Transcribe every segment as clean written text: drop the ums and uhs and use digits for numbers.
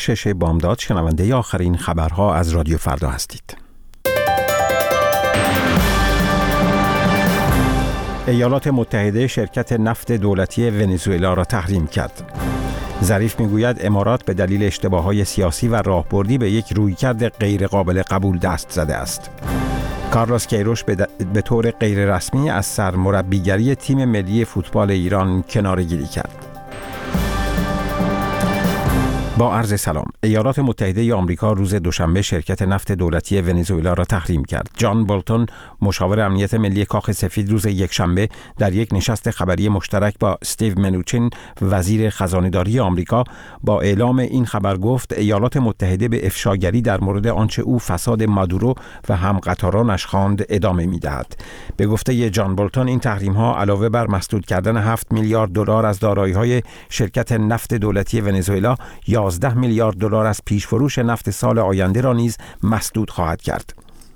6 بامداد شنونده آخرین خبرها از رادیو فردا هستید. ایالات متحده شرکت نفت دولتی ونزوئلا را تحریم کرد. ظریف میگوید امارات به دلیل اشتباهات سیاسی و راهبردی به یک رویکرد غیر قابل قبول دست زده است. کارلوس کیروش به طور غیر رسمی از سرمربیگری تیم ملی فوتبال ایران کناره‌گیری کرد. با عرض سلام. ایالات متحده آمریکا روز دوشنبه شرکت نفت دولتی ونزوئلا را تحریم کرد. جان بولتون، مشاور امنیت ملی کاخ سفید، روز یکشنبه در یک نشست خبری مشترک با استیو منوچین، وزیر خزانه‌داری آمریکا، با اعلام این خبر گفت ایالات متحده به افشاگری در مورد آنچه او فساد مادورو و همقطارانش خواند ادامه می‌دهد. به گفته جان بولتون، این تحریم‌ها علاوه بر مسدود کردن 7 میلیارد دلار از دارایی‌های شرکت نفت دولتی ونزوئلا، 11 میلیارد دلار از پیش‌فروش نفت سال آینده را نیز مسدود خواهد کرد.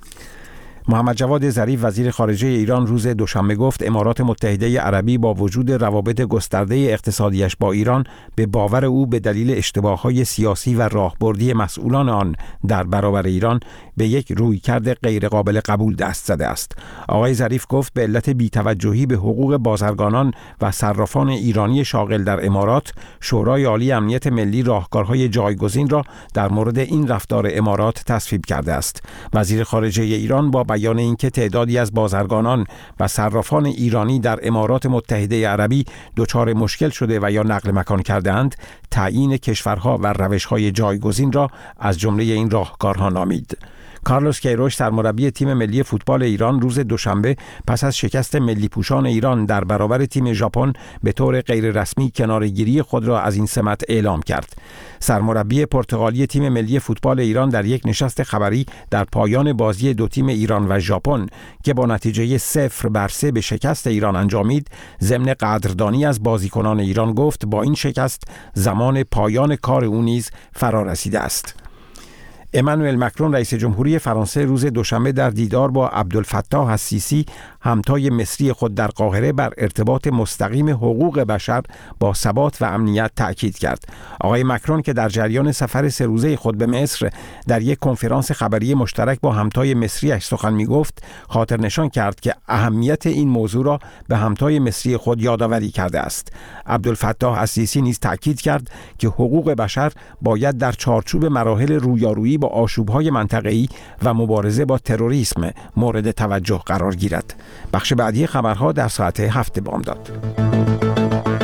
محمد جواد ظریف، وزیر خارجه ایران، روز دوشنبه گفت امارات متحده عربی با وجود روابط گسترده اقتصادیش با ایران، به باور او به دلیل اشتباهات سیاسی و راهبردی مسئولان آن در برابر ایران به یک رویکرد غیر قابل قبول دست زده است. آقای ظریف گفت به علت بی‌توجهی به حقوق بازرگانان و صرافان ایرانی شاغل در امارات، شورای عالی امنیت ملی راهکارهای جایگزین را در مورد این رفتار امارات تصویب کرده است. وزیر خارجه ایران با بیان اینکه تعدادی از بازرگانان و صرافان ایرانی در امارات متحده عربی دچار مشکل شده و یا نقل مکان کردند، تعیین کشورها و روش‌های جایگزین را از جمله این راهکارها نامید. کارلوس کیروش، سرمربی تیم ملی فوتبال ایران، روز دوشنبه پس از شکست ملی پوشان ایران در برابر تیم ژاپن به طور غیر رسمی کناره‌گیری خود را از این سمت اعلام کرد. سرمربی پرتغالی تیم ملی فوتبال ایران در یک نشست خبری در پایان بازی دو تیم ایران و ژاپن که با نتیجه 0-3 به شکست ایران انجامید، ضمن قدردانی از بازیکنان ایران گفت با این شکست زمان پایان کار او نیز فرا رسیده است. امانوئل مکرون، رئیس جمهوری فرانسه، روز دوشنبه در دیدار با عبدالفتاح السیسی، همتای مصری خود در قاهره، بر ارتباط مستقیم حقوق بشر با ثبات و امنیت تأکید کرد. آقای مکرون که در جریان سفر 3 روزه خود به مصر در یک کنفرانس خبری مشترک با همتای مصری‌اش سخن می‌گفت، خاطر نشان کرد که اهمیت این موضوع را به همتای مصری خود یادآوری کرده است. عبدالفتاح السیسی نیز تأکید کرد که حقوق بشر باید در چارچوب مراحل رویارویی با آشوب‌های منطقه‌ای و مبارزه با تروریسم مورد توجه قرار گیرد. بخش بعدی خبرها در ساعت 7 بامداد.